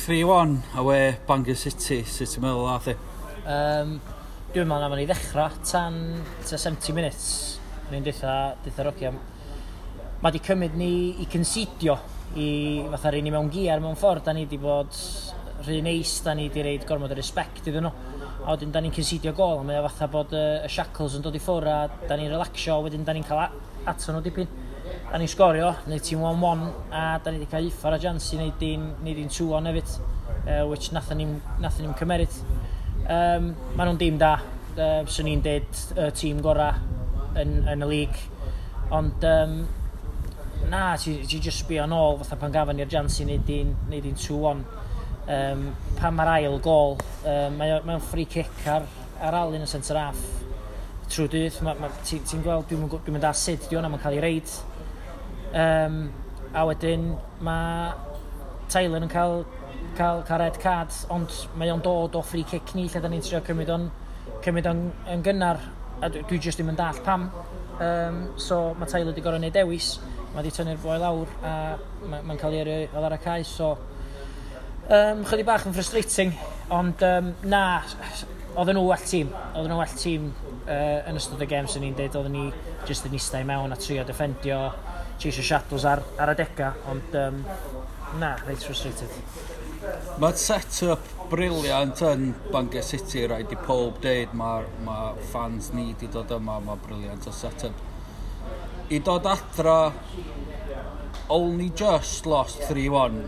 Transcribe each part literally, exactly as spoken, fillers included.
three one awe Bangor City, sut ti'n meddwl athi? Um, Dwi'n meddwl na fan i ddechrau tan ta seventy minutes. Ni'n ditha, ditha Rogia. Mae di cymryd ni i concedio, i fatha rei ni mewn giar mewn ffordd. Da ni di bod rhy neis, da ni di reid gormod o respect iddyn nhw. A wedyn da ni'n concedio gol, a mae o fatha bod y, y shackles yn dod i ffwrdd a da ni'n relaxio, wedyn da ni'n cael ato nhw dipyn. Da ni'n sgorio, neud tîm one one, a da ni wedi cael uffar a jans i neud un two one hefyd, uh, which nathon ni'n cymeryd. Um, Maen nhw'n dîm da, uh, swn i'n dweud y uh, tîm gorau yn, yn y lig, ond um, na, ti, ti just sbio nôl fatha pan gafon ni'r jans i neud un two one. Um, pan mae'r ail gol, um, mae'n mae free kick ar, ar Alun y centre half trwy dydd, ti'n ti gweld, dwi'n dwi mynd a syd di hwnna, mae'n cael ei reid. Um, a wedyn mae Tyler yn cael, cael, cael red card, ond mae o'n dod o free kick ni lle da ni'n trio cymryd o'n, cymryd o'n yn gynnar, a dwi, dwi just ddim yn dall pam. Um, so mae Tyler wedi gorau neud dewis, mae wedi tynnu'r boi lawr a mae'n ma cael ei eri ar y cae, so Um, chydig bach yn frustrating, ond um, na, oedden nhw well tîm, oedden nhw well tîm uh, yn ystod y gem sy'n ni'n dweud, oedden ni just yn eistedd mewn a trio defendio, chasio shadows ar, ar y deca, ond um, na, reit frustrated. Mae'r set-up briliant yn Bangor City, rhaid i pob deud, mae ma fans ni wedi dod yma, mae briliant o set-up. I dod adra, only just lost three one.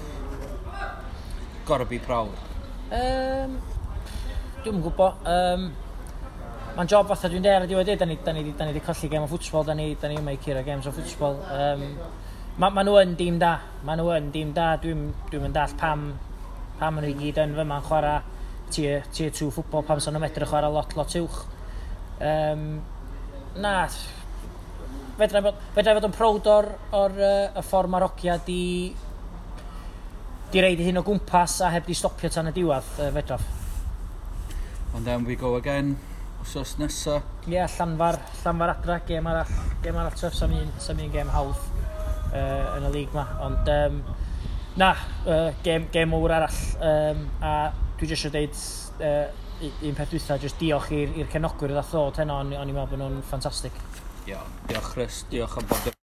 Gotta be proud. Um, Dwi'n gwybod. Um, Mae'n job fatha dwi'n der a diwedd dweud, da ni wedi da ni colli gem o ffwtsbol, da ni yma i curo games o ffwtsbol. Um, Mae ma nhw yn dîm da, mae nhw yn dîm da, dwi'n dwi mynd all pam, pam maen nhw i gyd yn fyma'n chwarae tier two ffwtbol, pam sa'n nhw'n medru chwarae lot, lot uwch. Um, na, fedra i fod yn proud o'r, or, uh, y ffordd mae Rogia di di reid hyn o gwmpas a heb di stopio tan y diwedd, uh, fedraf. And then we go again, wsos nesa. Ie, yeah, Llanfar, Llanfar adra, gêm arall, gêm arall tref, sa'n un gêm hawdd uh, yn y lig ma. Ond, um, na, uh, gêm, gêm mowr arall, um, a dwi jyst yn dweud uh, un peth dwytha, jyst diolch i'r cefnogwyr ddath ddod heno, o'n i'n meddwl bod nhw'n ffantastig. Ia, diolch Chris, diolch am bod